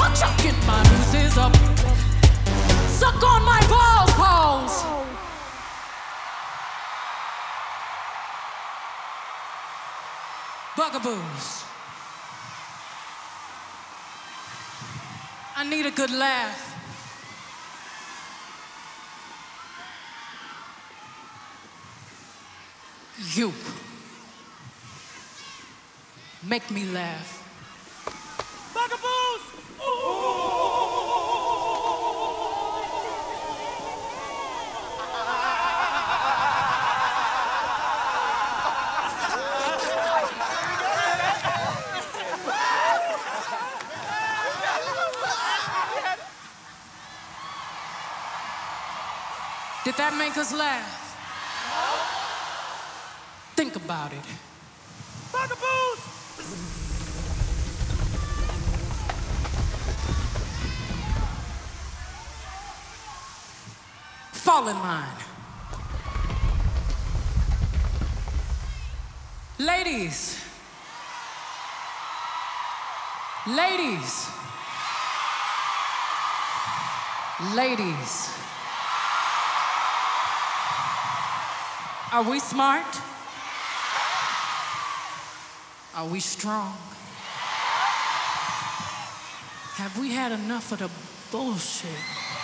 Chucking my nooses up. Suck on my balls, balls. Bugaboos. I need a good laugh. You make me laugh. Bugaboos! Did that make us laugh? Think about it. Bugaboos! Fall in line. Ladies. Ladies. Ladies. Are we smart? Are we strong? Have we had enough of the bullshit?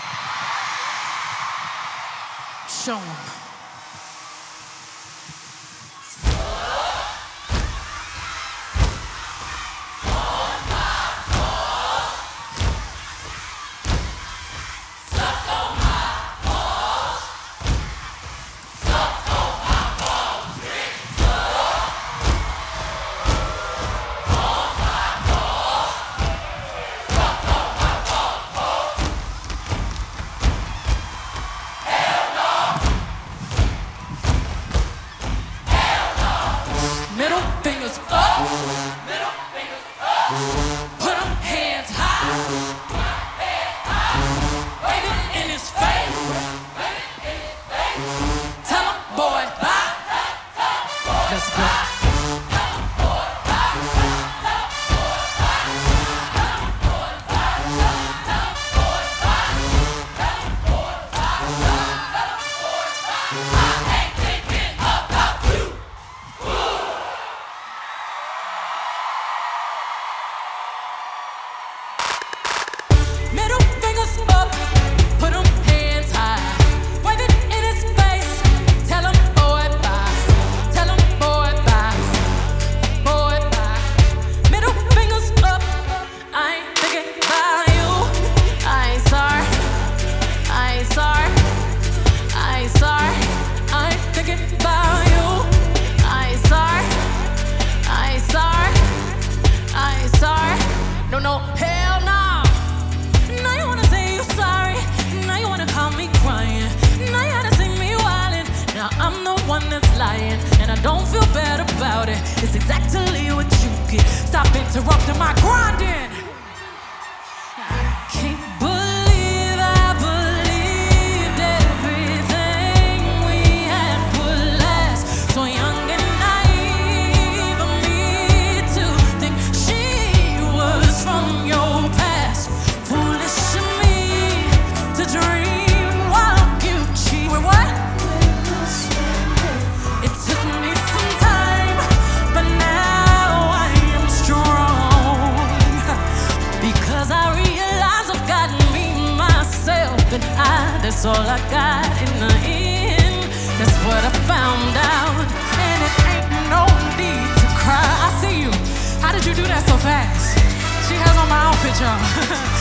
Show 'em. Middle fingers up. Middle fingers up. Put 'em hands high. Wave it in his face. Tell 'em boy bye. Let's go. Middle fingers up, put 'em hands high. Wave it in his face, tell 'em boy bye. Tell 'em boy bye, boy bye. Middle fingers up, I ain't thinking about you. I ain't sorry, I ain't sorry, I ain't sorry. I ain't thinking about you. I ain't sorry, I ain't sorry, I ain't sorry. No, no, hell no. Now you wanna say you're sorry. Now you wanna call me crying. Now you wanna see me wildin'. Now I'm the one that's lying, and I don't feel bad about it. It's exactly what you get. Stop interrupting my grinding. I can't believe I believed everything we had put last. So young and naive of me to think she was from your past. Foolish of me to dream while you cheat. Wait, what? It took me some time, but now I am strong. Because I realize I've gotten me, myself, and that's all I got in the end. That's what I found out, and it ain't no need to cry. I see you. How did you do that so fast? She has on my outfit, y'all.